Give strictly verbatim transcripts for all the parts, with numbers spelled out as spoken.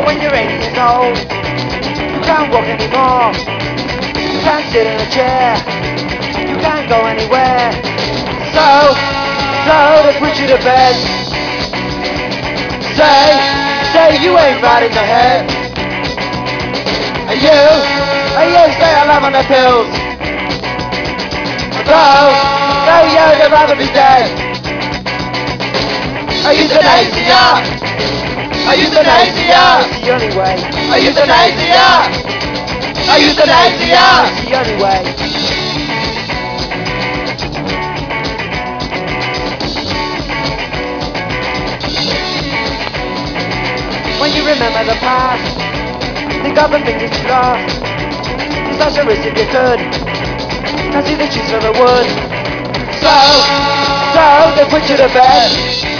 when you're eighty years old, you can't walk anymore, you can't sit in a chair, you can't go anywhere. So, so they put you to bed. Say, say you ain't right in the head. And you, and you stay alive on the pills. Though, though you'd rather be dead. Are you euthanasia? Are you euthanasia? It's the only way. Are you euthanasia? Are you euthanasia? It's the only way. When you remember the past, think of the things that you lost. It's such a risk if you could. Can't see the trees for the wood. So, so they put you to bed.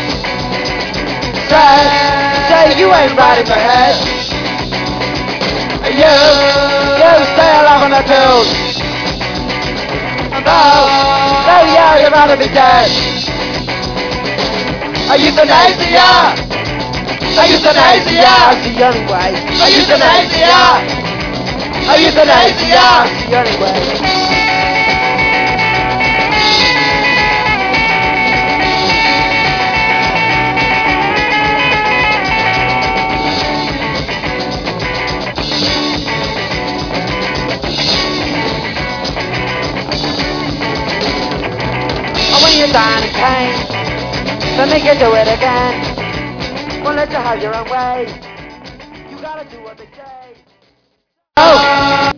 Say, say you ain't right in the head. And you, you stay alive on the pills. Though, though yeah, you'd rather be dead. Are you euthanasia? Are you euthanasia? It's the only way. Are you euthanasia? Are you euthanasia? It's the only way. You're dying in pain, then make you do it again. Won't let you have your own way. You gotta do what they say. Oh!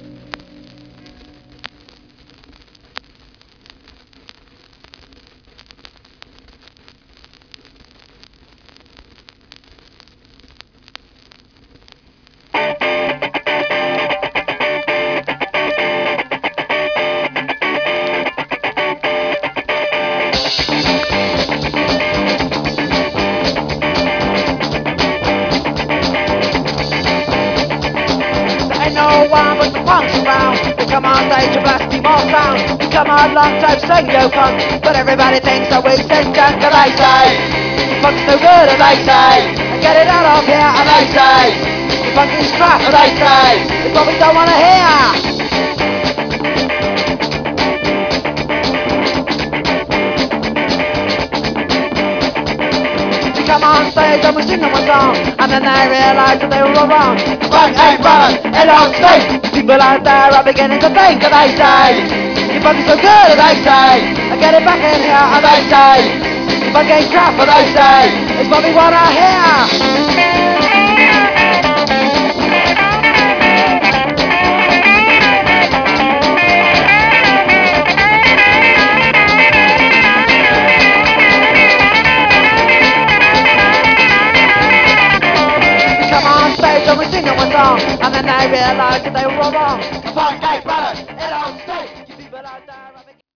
No one but the punks around. They come on stage and blast me more sound. You come on long time saying yo punk, but everybody thinks that we sing junk. And they say, you punk's no good, and they say, and get it out of here. And they say, you punk is crap. And they say, it's what we don't want to hear. Come on stage and we sing them one song, and then they realise that they were all wrong. Punk ain't running, it don't stink. People out there are beginning to think, and they say, you punk is so good, and they say, I get it back in here, and they say, you punk ain't crap, and they say, it's what we wanna hear. And we sing them one song, and then they realise that they were all wrong. Punk ain't running, it don't stink. You people out there are beginning.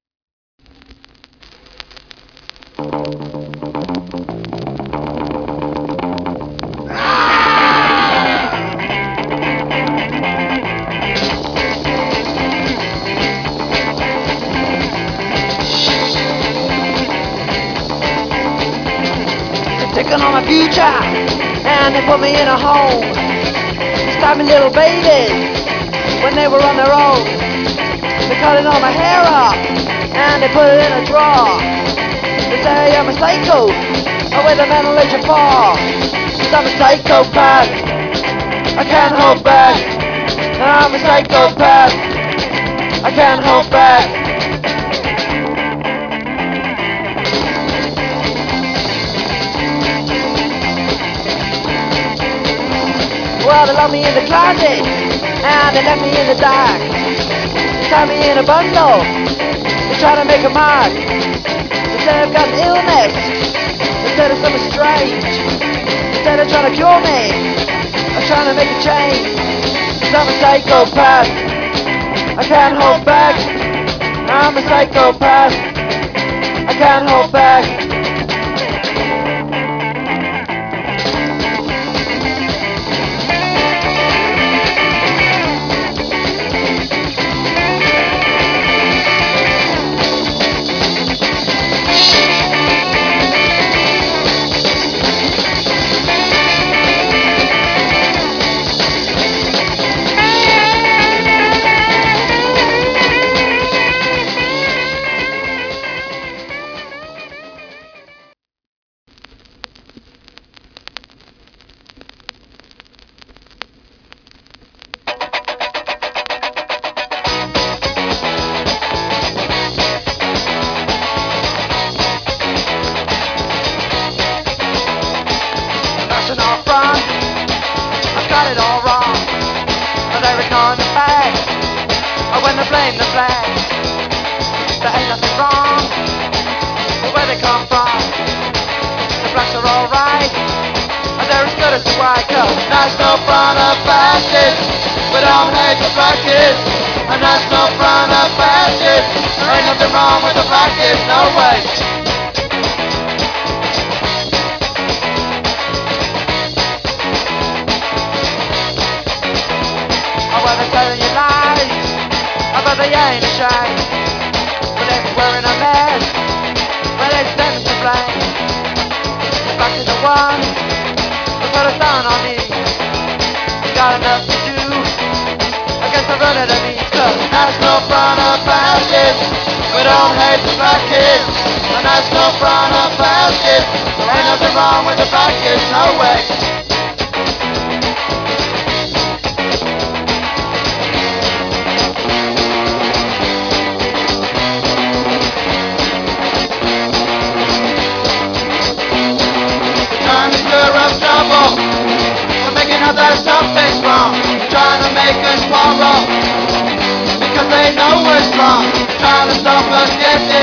They're taking on my future, and they put me in a home. Stab me little babies when they were on their own. They're cutting all my hair off and they put it in a drawer. They say I'm a psycho, or with a mental age of four. Cause I'm a psychopath, I can't hold back. I'm a psychopath, I can't hold back. Well, they locked me in the closet, and they left me in the dark. They tied me in a bundle, they try to make a mark. They said I've got an illness, they said it's something strange. They said they're trying to cure me, I'm trying to make a change. Cause I'm a psychopath, I can't hold back. I'm a psychopath, I can't hold back. waving the flag. There ain't nothing wrong with where they come from. The blacks are alright, and they're as good as the white. Cause National Front of Fascists, we don't hate the black kids. A National Front of Fascists, there ain't nothing wrong with the black kids, no way. Oh, well, they're telling you lies, oh, but they ain't ashamed. But if you're wearing a mess, well, it's them to blame. The blacks are the ones who put us down on knees. We got enough to do against the run of the beast. Cause National Front of Fascists, we don't hate the black kids. The National Front of Fascists, there ain't nothing wrong with the black kids, no way. Trying to stir up trouble, we're making out that something's wrong. Trying to make us quarrel because they know we're strong. Trying to stop us getting